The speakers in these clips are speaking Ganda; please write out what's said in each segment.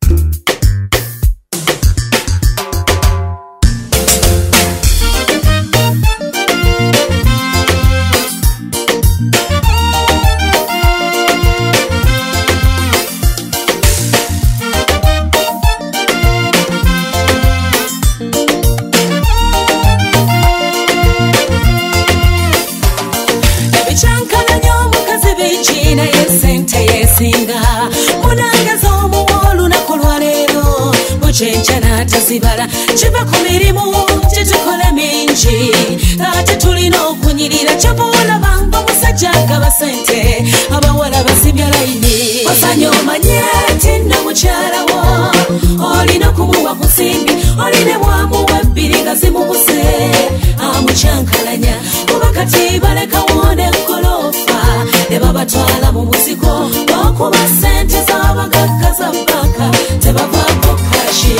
Chenchana tazibala chiva ku mirimu tetukola mingi ate tulina okunyirira kyobola banga musajja agaba sente abawala basibya layini osanya omanye tinna mukyala wo olina okumuwa ku nsimbi oline bwamuwa ebbiri nga zimubuse amukyankalanya kuba kati baleka wona eggoloofa ne babatwala mu muziko lwokuba sente z'abagagga za banka tebavaako kashi.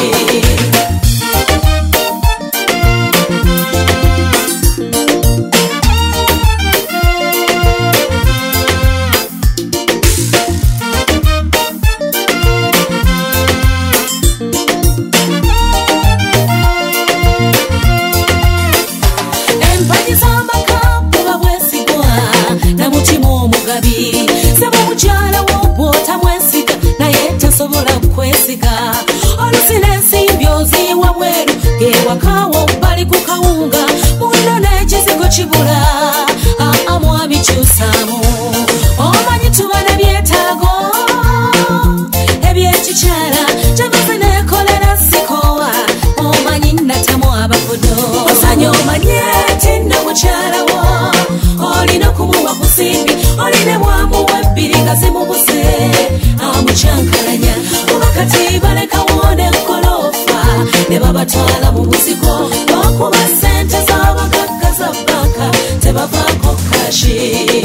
Mukyala wo bw'ota mwesiga naye tasobola kwesiga olusina ensimbi oziwa mweru gewakawo bali ku kawunga muno n'ekizigo kibula mwami kyusaamu omanyi tubana byetaago ebyekikyala gyamaze nekolera sikowa omanyi natamu abakodo osanya omanye tinna mukyala wo olina okumuwa ku nsimbi oline bwamuwa ebbiri nga zimubuse amukyankalanya kuba kati baleka wona eggoloofa ne babatwala mu buziko lwokuba sente z'abagagga za banka tebavaako kashi.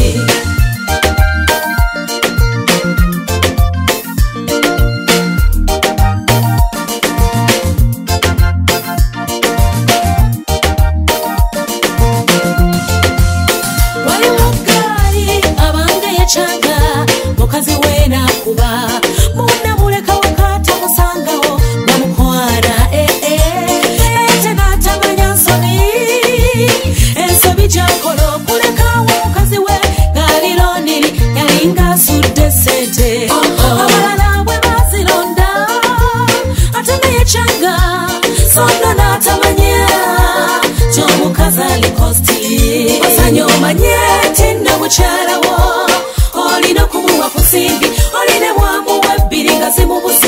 Mukazi we nakuba muna muleka wakati musangawo namukwana ete natamanya ensobi gyakola okulekawo mukazi we galiloniri yalinga asudde sente abalala bwe bazilonda ate naye kyanga sono natamanya gy'omukazi alikosti osanya omanye tinna mukyala wo olina okumuwa ku nsimbi oline bwamuwa ebbiri nga zimubuse